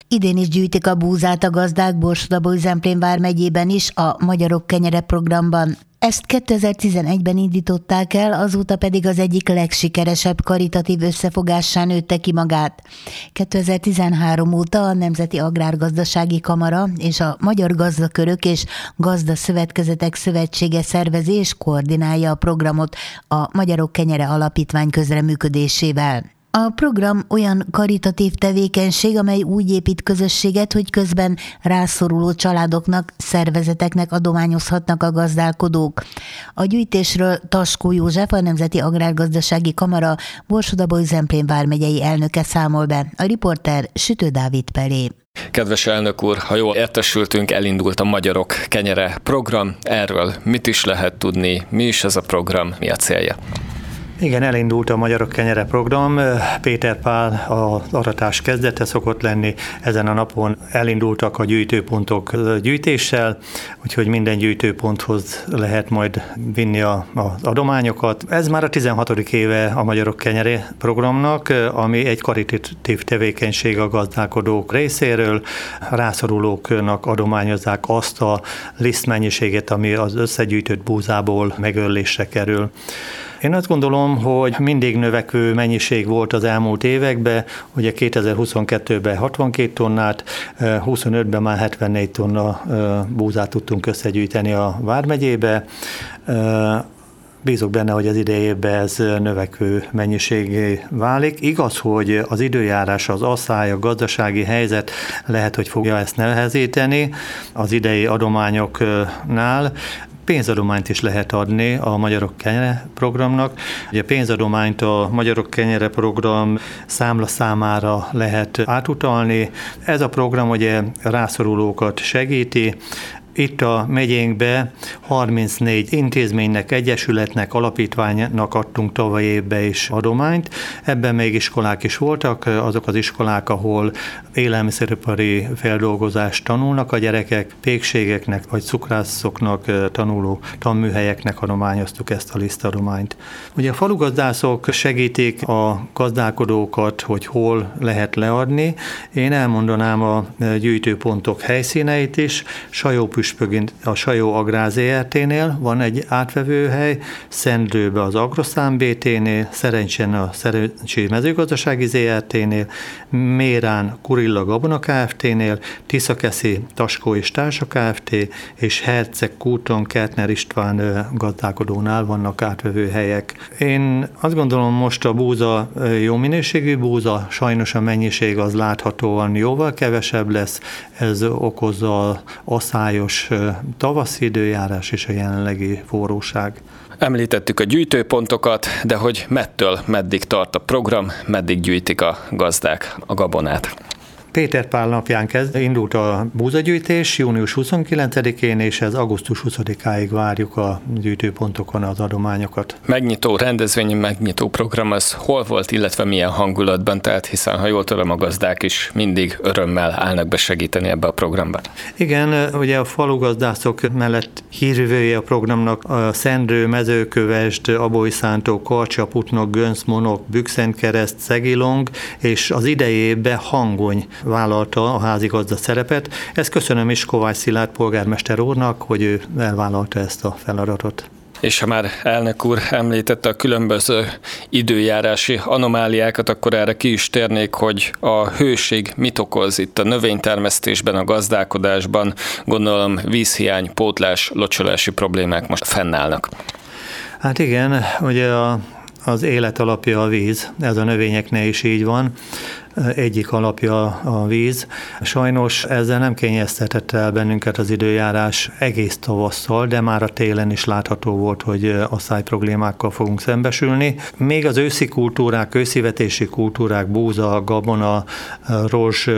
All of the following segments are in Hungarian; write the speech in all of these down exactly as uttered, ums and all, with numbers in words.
Idén is gyűjtik a búzát a gazdák Borsod-Abaúj-Zemplén vármegyében is a Magyarok Kenyere programban. Ezt kétezer-tizenegyben indították el, azóta pedig az egyik legsikeresebb karitatív összefogássá nőtte ki magát. kétezer-tizenhárom óta a Nemzeti Agrárgazdasági Kamara és a Magyar Gazdakörök és Gazdaszövetkezetek Szövetsége szervezi és koordinálja a programot a Magyarok Kenyere Alapítvány közreműködésével. A program olyan karitatív tevékenység, amely úgy épít közösséget, hogy közben rászoruló családoknak, szervezeteknek adományozhatnak a gazdálkodók. A gyűjtésről Taskó József, a Nemzeti Agrárgazdasági Kamara Borsod-Abaúj-Zemplén vármegyei elnöke számol be. A riporter Sütő Dávid Pelé. Kedves elnök úr, ha jól értesültünk, elindult a Magyarok Kenyere program. Erről mit is lehet tudni, mi is ez a program, mi a célja? Igen, elindult a Magyarok Kenyere program. Péter Pál az aratás kezdete szokott lenni. Ezen a napon elindultak a gyűjtőpontok gyűjtéssel, úgyhogy minden gyűjtőponthoz lehet majd vinni a, az adományokat. Ez már a tizenhatodik éve a Magyarok Kenyere programnak, ami egy karitatív tevékenység a gazdálkodók részéről. Rászorulóknak adományozzák azt a lisztmennyiséget, ami az összegyűjtött búzából megőrlésre kerül. Én azt gondolom, hogy mindig növekvő mennyiség volt az elmúlt években, ugye kétezer-huszonkettőben hatvankét tonnát, huszonötben már hetvennégy tonna búzát tudtunk összegyűjteni a vármegyébe. Bízok benne, hogy az idei évben ez növekvő mennyiségé válik. Igaz, hogy az időjárás, az asszály, a gazdasági helyzet lehet, hogy fogja ezt nehezíteni az idei adományoknál. Pénzadományt is lehet adni a Magyarok Kenyere programnak. Ugye pénzadományt a Magyarok Kenyere program számla számára lehet átutalni. Ez a program ugye rászorulókat segíti. Itt a megyénkbe harmincnégy intézménynek, egyesületnek, alapítványnak adtunk tavaly évben is adományt. Ebben még iskolák is voltak, azok az iskolák, ahol élelmiszeripari feldolgozást tanulnak a gyerekek, pékségeknek vagy cukrászoknak tanuló tanműhelyeknek adományoztuk ezt a lisztadományt. Ugye a falugazdászok segítik a gazdálkodókat, hogy hol lehet leadni. Én elmondanám a gyűjtőpontok helyszíneit is. Sajópüspökén a Sajó Agrár zé er té-nél van egy átvevőhely, Szendrőbe az Agroszám bé té-nél, Szerencsén a Szerencsi Mezőgazdasági zé er té-nél, Mérán Kurilla Gabona Kft-nél, Tiszakeszi Taskó és Társa Kft. És Herceg Kúton Kertner István gazdálkodónál vannak átvevőhelyek. Én azt gondolom, most a búza jó minőségű búza, sajnos a mennyiség az láthatóan jóval kevesebb lesz, ez okozza asszályos tavaszi időjárás és a jelenlegi forróság. Említettük a gyűjtőpontokat, de hogy mettől meddig tart a program, meddig gyűjtik a gazdák a gabonát? Péter Pál napján kezd, indult a búzagyűjtés június huszonkilencedikén, és ez augusztus huszadikáig várjuk a gyűjtőpontokon az adományokat. Megnyitó rendezvény, megnyitó program, az hol volt, illetve milyen hangulatban telt, hiszen ha jól tudom, a gazdák is mindig örömmel állnak be segíteni ebbe a programba. Igen, ugye a falugazdászok mellett hírvivője a programnak a Szendrő, Mezőkövesd, Abaúj-Szántó, Karcsa, Putnok, Gönc, Monok, Bükszentkereszt, Szegilong, és az idei évben Hangony vállalta a házigazda szerepet. Ezt köszönöm is Kovács Szilárd polgármester úrnak, hogy ő elvállalta ezt a feladatot. És ha már elnök úr említette a különböző időjárási anomáliákat, akkor erre ki is térnék, hogy a hőség mit okoz itt a növénytermesztésben, a gazdálkodásban. Gondolom vízhiány, pótlás, locsolási problémák most fennállnak. Hát igen, ugye a, az élet alapja a víz, ez a növényeknél is így van. Egyik alapja a víz. Sajnos ezzel nem kényeztetett el bennünket az időjárás egész tavasszal, de már a télen is látható volt, hogy asszály problémákkal fogunk szembesülni. Még az őszi kultúrák, őszivetési kultúrák, búza, gabona, rozs,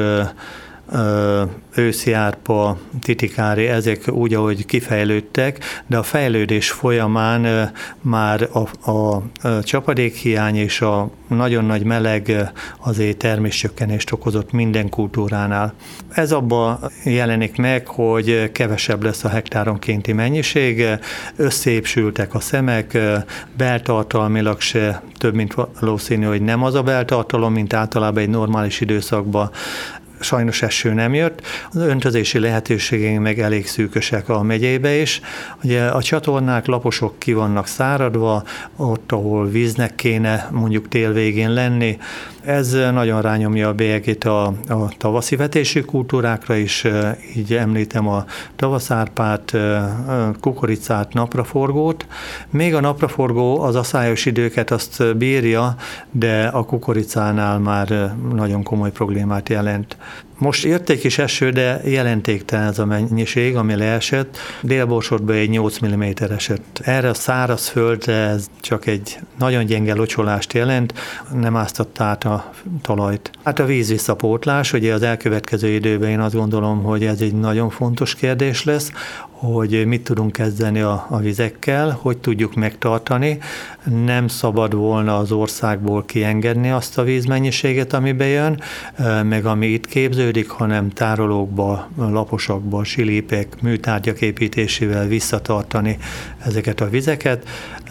őszi árpa, titikári, ezek úgy, ahogy kifejlődtek, de a fejlődés folyamán már a, a csapadékhiány és a nagyon nagy meleg azért terméscsökkenést okozott minden kultúránál. Ez abban jelenik meg, hogy kevesebb lesz a hektáronkénti mennyiség, összeépsültek a szemek, beltartalmilag se több, mint valószínű, hogy nem az a beltartalom, mint általában egy normális időszakban. sajnos eső nem jött. Az öntözési lehetőségeink meg elég szűkösek a megyébe is. Ugye a csatornák, laposok ki vannak száradva, ott, ahol víznek kéne mondjuk tél végén lenni. Ez nagyon rányomja a bélyegét a, a tavaszi vetésű kultúrákra is, így említem a tavaszárpát, kukoricát, napraforgót. Még a napraforgó az aszályos időket azt bírja, de a kukoricánál már nagyon komoly problémát jelent. Most jött egy kis eső, de jelentéktelen ez a mennyiség, ami leesett. Délborsodban egy nyolc milliméter esett. Erre a száraz földre ez csak egy nagyon gyenge locsolást jelent, nem áztatta át a talajt. Hát a víz visszapótlás, ugye az elkövetkező időben én azt gondolom, hogy ez egy nagyon fontos kérdés lesz, hogy mit tudunk kezdeni a, a vizekkel, hogy tudjuk megtartani. Nem szabad volna az országból kiengedni azt a vízmennyiséget, ami bejön, meg ami itt képződik, hanem tárolókba, laposakba, silípek, műtárgyak építésével visszatartani ezeket a vizeket,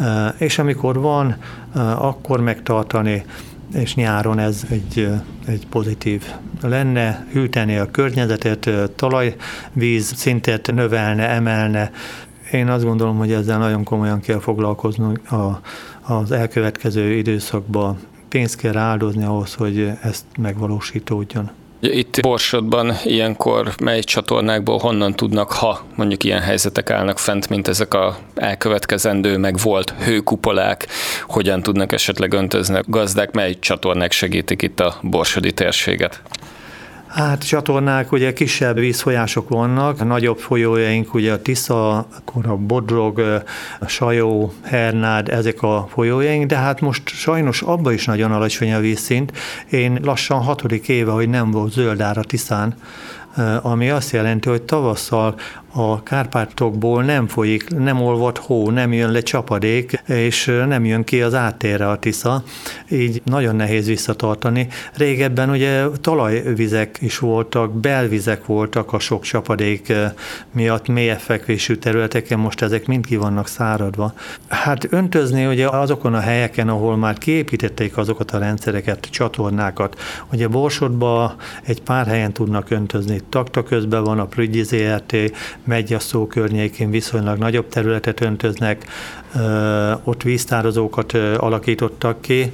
és amikor van, akkor megtartani, és nyáron ez egy, egy pozitív lenne, hűteni a környezetet, talajvíz szintet növelne, emelne. Én azt gondolom, hogy ezzel nagyon komolyan kell foglalkoznunk a, az elkövetkező időszakban. Pénzt kell áldozni ahhoz, hogy ezt megvalósítódjon. Itt Borsodban ilyenkor mely csatornákból honnan tudnak, ha mondjuk ilyen helyzetek állnak fent, mint ezek a elkövetkezendő, meg volt hőkupolák, hogyan tudnak esetleg öntözni a gazdák, mely csatornák segítik itt a borsodi térséget? Hát csatornák, ugye kisebb vízfolyások vannak, a nagyobb folyójaink, ugye a Tisza, akkor a Bodrog, a Sajó, Hernád, ezek a folyójaink, de hát most sajnos abban is nagyon alacsony a vízszint. Én lassan hatodik éve, hogy nem volt zöld ár a Tiszán, ami azt jelenti, hogy tavasszal a Kárpátokból nem folyik, nem olvad hó, nem jön le csapadék, és nem jön ki az áttérre a Tisza, így nagyon nehéz visszatartani. Régebben ugye talajvizek is voltak, belvizek voltak a sok csapadék miatt mélyebb fekvésű területeken, most ezek mind ki vannak száradva. Hát öntözni ugye azokon a helyeken, ahol már kiépítették azokat a rendszereket, csatornákat, ugye Borsodban egy pár helyen tudnak öntözni, Takta közben van a Prügyi zé er té, Megyasszó környékén viszonylag nagyobb területet öntöznek, ott víztározókat alakítottak ki.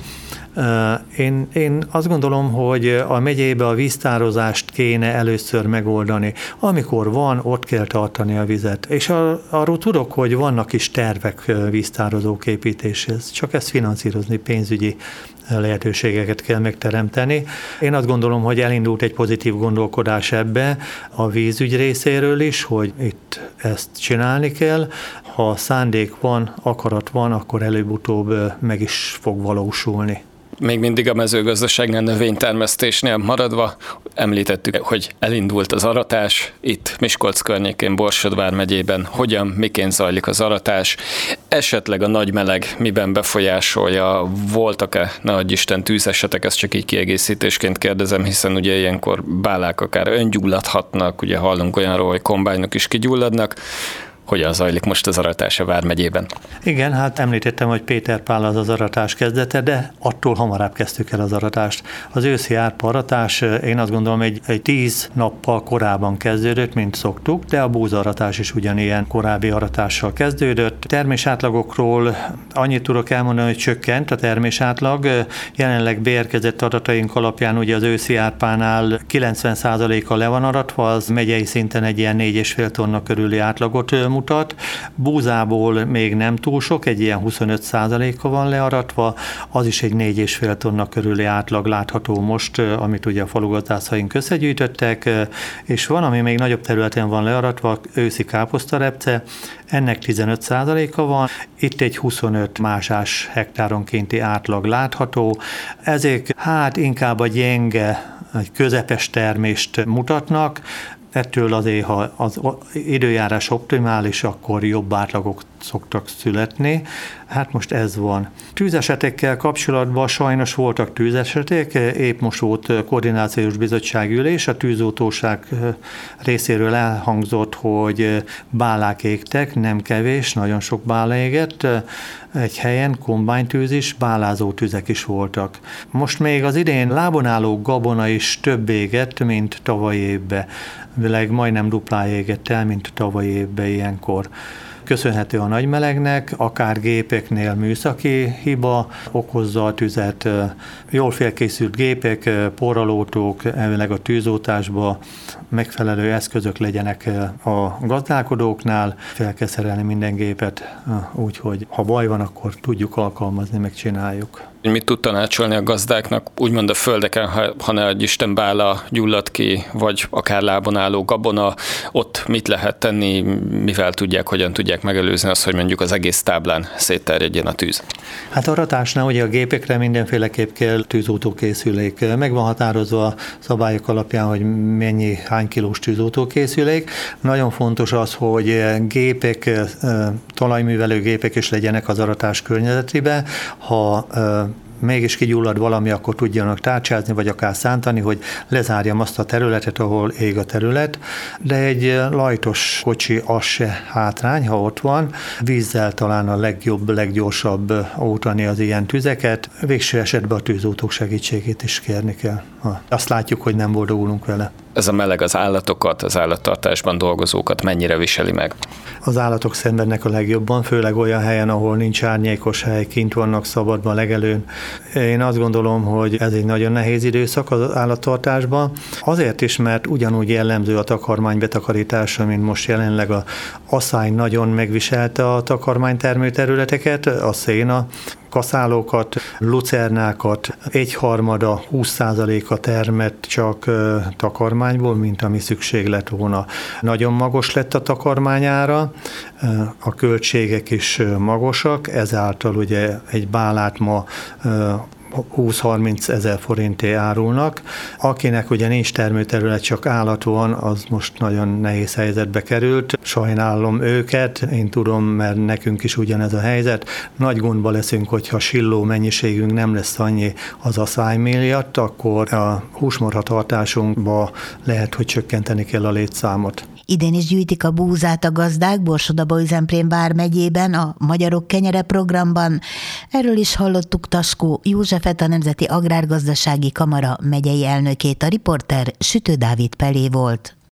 Én, én azt gondolom, hogy a megyébe a víztározást kéne először megoldani. Amikor van, ott kell tartani a vizet. És arról tudok, hogy vannak is tervek víztározók építéshez, csak ezt finanszírozni, pénzügyi lehetőségeket kell megteremteni. Én azt gondolom, hogy elindult egy pozitív gondolkodás ebbe a vízügy részéről is, hogy itt ezt csinálni kell. Ha szándék van, akarat van, akkor előbb-utóbb meg is fog valósulni. Még mindig a mezőgazdaságnál, növénytermesztésnél maradva említettük, hogy elindult az aratás, itt Miskolc környékén, Borsod vármegyében. Hogyan, miként zajlik az aratás? Esetleg a nagy meleg miben befolyásolja? Voltak-e, ne adj Isten, tűzesetek? Ezt csak így kiegészítésként kérdezem, hiszen ugye ilyenkor bálák akár öngyulladhatnak, ugye hallunk olyanról, hogy kombányok is kigyulladnak. Hogyan zajlik most az aratás a vármegyében? Igen, hát említettem, hogy Péter Pál az az aratás kezdete, de attól hamarabb kezdtük el az aratást. Az őszi árpa aratás, én azt gondolom, egy, egy tíz nappal korábban kezdődött, mint szoktuk, de a búzaratás is ugyanilyen korábbi aratással kezdődött. Termésátlagokról annyit tudok elmondani, hogy csökkent a termésátlag. Jelenleg beérkezett adataink alapján ugye az őszi árpánál kilencven százaléka le van aratva, az megyei szinten egy ilyen négy és fél tonna körüli átlagot mutat. Búzából még nem túl sok, egy ilyen huszonöt százaléka van learatva, az is egy négy és fél tonna körüli átlag látható most, amit ugye a falugazdászaink összegyűjtöttek, és van, ami még nagyobb területen van learatva, őszi káposztarepce, ennek tizenöt százaléka van, itt egy huszonöt másás hektáronkénti átlag látható, ezek hát inkább a gyenge, egy közepes termést mutatnak, ettől azért, ha az időjárás optimális, akkor jobb átlagot szoktak születni. Hát most ez van. Tűzesetekkel kapcsolatban sajnos voltak tűzesetek, épp most volt koordinációs bizottságülés, a tűzoltóság részéről elhangzott, hogy bálák égtek, nem kevés, nagyon sok bála égett, egy helyen kombánytűz is, bálázó tüzek is voltak. Most még az idén lábon álló gabona is több égett, mint tavalyi évben. Világ majdnem duplá égett el, mint tavalyi évben ilyenkor. Köszönhető a nagy melegnek, akár gépeknél műszaki hiba okozza a tüzet, jól felkészült gépek, porralótók, elvileg a tűzoltásba megfelelő eszközök legyenek a gazdálkodóknál, fel kell szerelni minden gépet, úgyhogy ha baj van, akkor tudjuk alkalmazni, megcsináljuk. Mit tud tanácsolni a gazdáknak, úgymond a földeken, ha, ha ne adj Isten bála gyullad ki, vagy akár lábon álló gabona, ott mit lehet tenni, mivel tudják, hogyan tudják megelőzni azt, hogy mondjuk az egész táblán szétterjedjen a tűz? Hát a ratásnál ugye a gépekre mindenféleképp kell tűzoltókészülék. Meg van határozva a szabályok alapján, hogy mennyi, hány kilós tűzoltókészülék. Nagyon fontos az, hogy gépek, talajművelő gépek is legyenek az aratás környezetében. Ha mégis kigyullad valami, akkor tudjanak tárcsázni, vagy akár szántani, hogy lezárjam azt a területet, ahol ég a terület, de egy lajtos kocsi az se hátrány, ha ott van. Vízzel talán a legjobb, leggyorsabb oltani az ilyen tüzeket. Végső esetben a tűzoltók segítségét is kérni kell. Azt látjuk, hogy nem boldogulunk vele. Ez a meleg az állatokat, az állattartásban dolgozókat mennyire viseli meg? Az állatok szenvednek a legjobban, főleg olyan helyen, ahol nincs árnyékos hely, kint vannak szabadban, legelőn. Én azt gondolom, hogy ez egy nagyon nehéz időszak az állattartásban. Azért is, mert ugyanúgy jellemző a takarmány betakarítása, mint most jelenleg a asszály nagyon megviselte a takarmánytermő területeket, a széna, kaszálókat, lucernákat, egyharmada, húsz százaléka termett csak takarmányból, mint ami szükség lett volna. Nagyon magas lett a takarmányára, a költségek is magasak, ezáltal ugye egy bálát ma húsz-harminc ezer forinté árulnak. Akinek ugye nincs termőterület, csak állat van, az most nagyon nehéz helyzetbe került. Sajnálom őket, én tudom, mert nekünk is ugyanez a helyzet. Nagy gondba leszünk, hogyha silló mennyiségünk nem lesz annyi az asszály miatt, akkor a húsmarha tartásunkba lehet, hogy csökkenteni kell a létszámot. Idén is gyűjtik a búzát a gazdák Borsod-Abaúj-Zemplén vármegyében a Magyarok Kenyere programban. Erről is hallottuk Taskó Józsefet, a Nemzeti Agrárgazdasági Kamara megyei elnökét. A riporter Sütő Dávid Pelé volt.